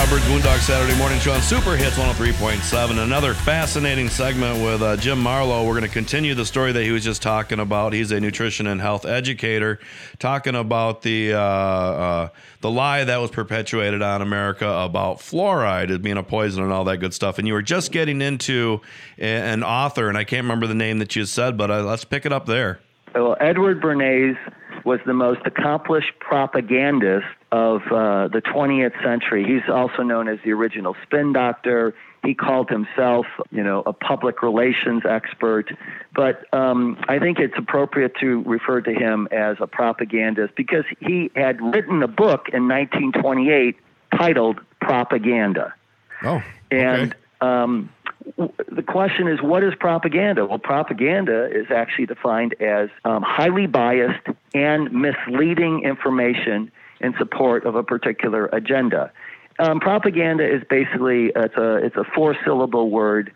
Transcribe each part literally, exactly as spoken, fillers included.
Rob Byrd's Moondog Saturday Morning Show on Super Hits one oh three point seven. Another fascinating segment with uh, Jim Marlowe. We're going to continue the story that he was just talking about. He's a nutrition and health educator, talking about the uh, uh, the lie that was perpetuated on America about fluoride as being a poison and all that good stuff. And you were just getting into a, an author, and I can't remember the name that you said, but uh, let's pick it up there. Well, Edward Bernays was the most accomplished propagandist of uh, the twentieth century. He's also known as the original spin doctor. He called himself, you know, a public relations expert. But um, I think it's appropriate to refer to him as a propagandist because he had written a book in nineteen twenty-eight titled Propaganda. Oh, okay. And um, the question is, what is propaganda? Well, propaganda is actually defined as um, highly biased and misleading information in support of a particular agenda. Um, propaganda is basically it's a it's a four syllable word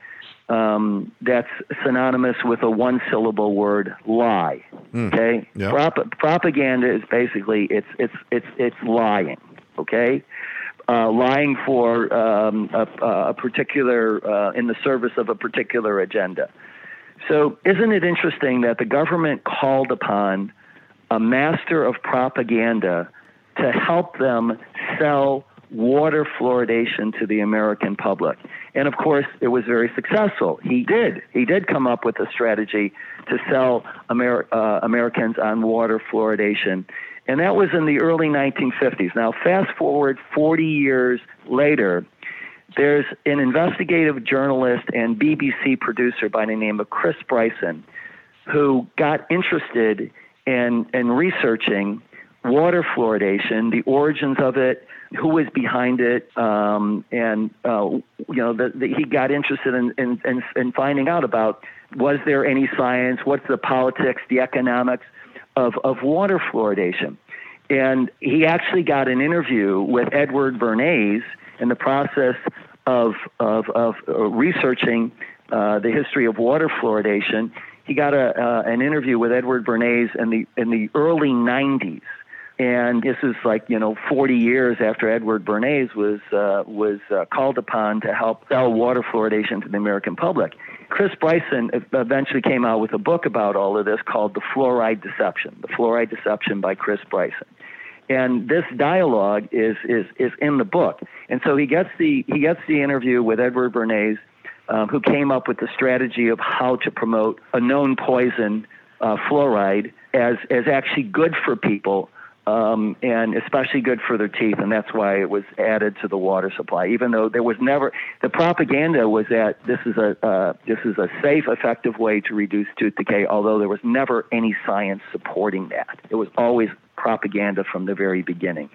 um, that's synonymous with a one syllable word lie. Mm. Okay, yep. Prop- propaganda is basically it's it's it's it's lying. Okay. Uh, lying for um, a, a particular, uh, in the service of a particular agenda. So isn't it interesting that the government called upon a master of propaganda to help them sell water fluoridation to the American public? And of course, it was very successful. He did. He did come up with a strategy to sell Amer- uh, Americans on water fluoridation. And that was in the early nineteen fifties. Now, fast forward forty years later, there's an investigative journalist and B B C producer by the name of Chris Bryson who got interested in, in researching water fluoridation, the origins of it, who was behind it, um, and uh, you know, the, the, he got interested in, in, in, in finding out about was there any science, what's the politics, the economics of, of water fluoridation. And he actually got an interview with Edward Bernays in the process of, of, of researching uh, the history of water fluoridation. He got a, uh, an interview with Edward Bernays in the, in the early nineties. And this is like, you know, forty years after Edward Bernays was, uh, was uh, called upon to help sell water fluoridation to the American public. Chris Bryson eventually came out with a book about all of this called The Fluoride Deception, The Fluoride Deception by Chris Bryson. And this dialogue is, is, is in the book. And so he gets the, he gets the interview with Edward Bernays, um, who came up with the strategy of how to promote a known poison, uh, fluoride, as, as actually good for people, Um, and especially good for their teeth, and that's why it was added to the water supply. Even though there was never, the propaganda was that this is a uh, this is a safe, effective way to reduce tooth decay. Although there was never any science supporting that, it was always propaganda from the very beginning.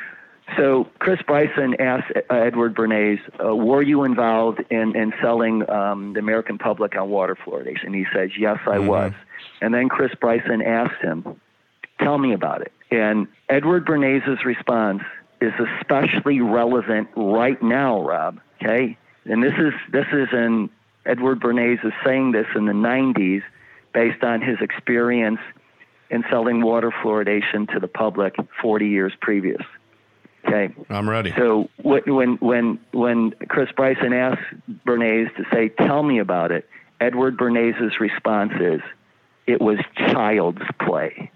So Chris Bryson asked uh, Edward Bernays, uh, "Were you involved in in selling um, the American public on water fluoridation?" He says, "Yes, I mm-hmm. was." And then Chris Bryson asked him, "Tell me about it." And Edward Bernays' response is especially relevant right now, Rob, okay? And this is this is in, Edward Bernays is saying this in the nineties based on his experience in selling water fluoridation to the public forty years previous, okay? I'm ready. So when, when, when Chris Bryson asked Bernays to say, "Tell me about it," Edward Bernays' response is, "It was child's play."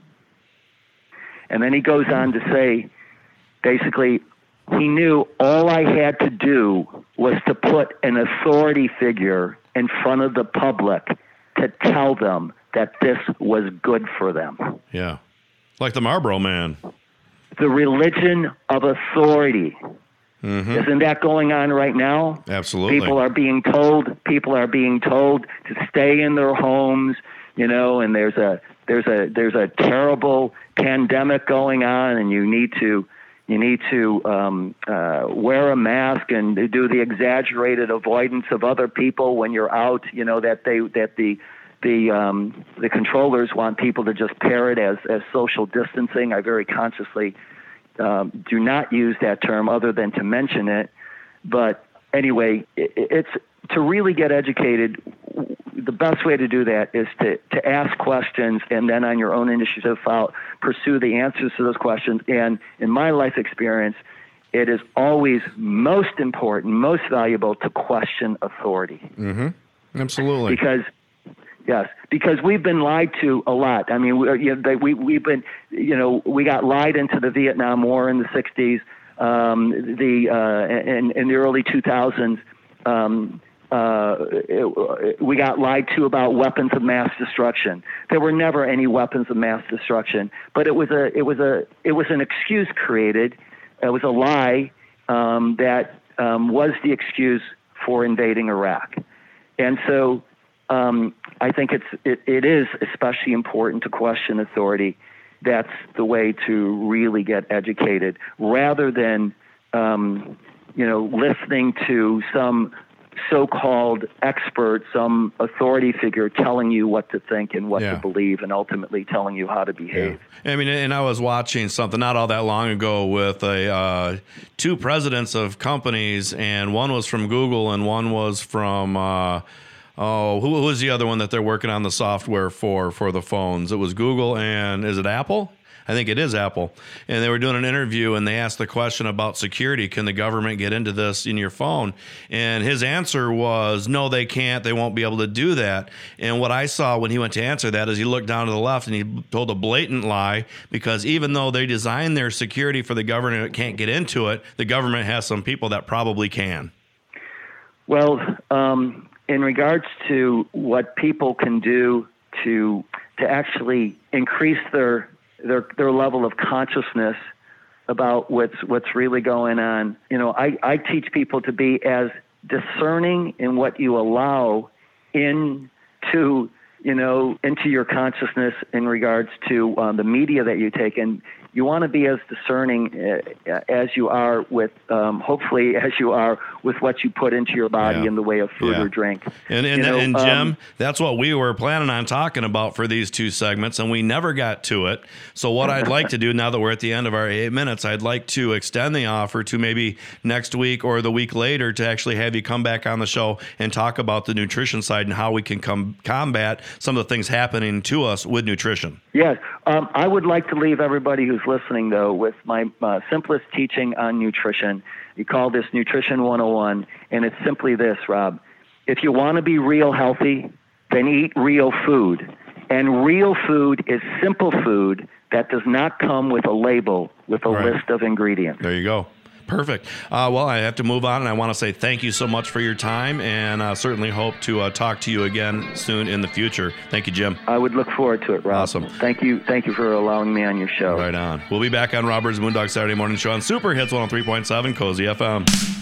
And then he goes on to say, basically, he knew all I had to do was to put an authority figure in front of the public to tell them that this was good for them. Yeah, like the Marlboro Man. The religion of authority. Mm-hmm. Isn't that going on right now? Absolutely. People are being told, people are being told to stay in their homes, you know, and there's a there's a there's a terrible pandemic going on, and you need to you need to um, uh, wear a mask and do the exaggerated avoidance of other people when you're out. You know that they that the the um, the controllers want people to just parrot as as social distancing. I very consciously um, do not use that term other than to mention it. But anyway, it, it's to really get educated. The best way to do that is to, to ask questions and then on your own initiative file, pursue the answers to those questions. And in my life experience, it is always most important, most valuable to question authority. Mm-hmm. Absolutely. Because, yes, because we've been lied to a lot. I mean, we, you know, we, we've been, you know, we got lied into the Vietnam War in the sixties, um, the uh, in, in the early two thousands. Um, uh, it, we got lied to about weapons of mass destruction. There were never any weapons of mass destruction, but it was a, it was a, it was an excuse created. It was a lie um, that um, was the excuse for invading Iraq. And so um, I think it's, it, it is especially important to question authority. That's the way to really get educated, rather than, um, you know, listening to some so-called expert, some authority figure telling you what to think and what yeah. to believe, and ultimately telling you how to behave. Yeah. I mean, and I was watching something not all that long ago with a uh, two presidents of companies, and one was from Google and one was from uh, oh, who, who was the other one that they're working on the software for for the phones? It was Google, and is it Apple? I think it is Apple. And they were doing an interview, and they asked the question about security. Can the government get into this in your phone? And his answer was, no, they can't. They won't be able to do that. And what I saw when he went to answer that is he looked down to the left and he told a blatant lie, because even though they designed their security for the government that can't get into it, the government has some people that probably can. Well, um, in regards to what people can do to to actually increase their their their level of consciousness about what's what's really going on. You know, I, I teach people to be as discerning in what you allow into, you know, into your consciousness in regards to um, the media that you take in. You want to be as discerning uh, as you are with, um, hopefully, as you are with what you put into your body yeah. in the way of food yeah. or drink. And, and, know, and Jim, um, that's what we were planning on talking about for these two segments, and we never got to it. So what I'd like to do now that we're at the end of our eight minutes, I'd like to extend the offer to maybe next week or the week later to actually have you come back on the show and talk about the nutrition side and how we can come combat some of the things happening to us with nutrition. Yes. Um, I would like to leave everybody who's listening, though, with my uh, simplest teaching on nutrition. You call this Nutrition one oh one, and it's simply this, Rob. If you want to be real healthy, then eat real food. And real food is simple food that does not come with a label with a right. list of ingredients. There you go. Perfect. Uh, well, I have to move on, and I want to say thank you so much for your time, and uh, certainly hope to uh, talk to you again soon in the future. Thank you, Jim. I would look forward to it, Rob. Awesome. Thank you. Thank you for allowing me on your show. Right on. We'll be back on Rob Byrd's Moondog Saturday Morning Show on Super Hits one oh three point seven Cozy F M.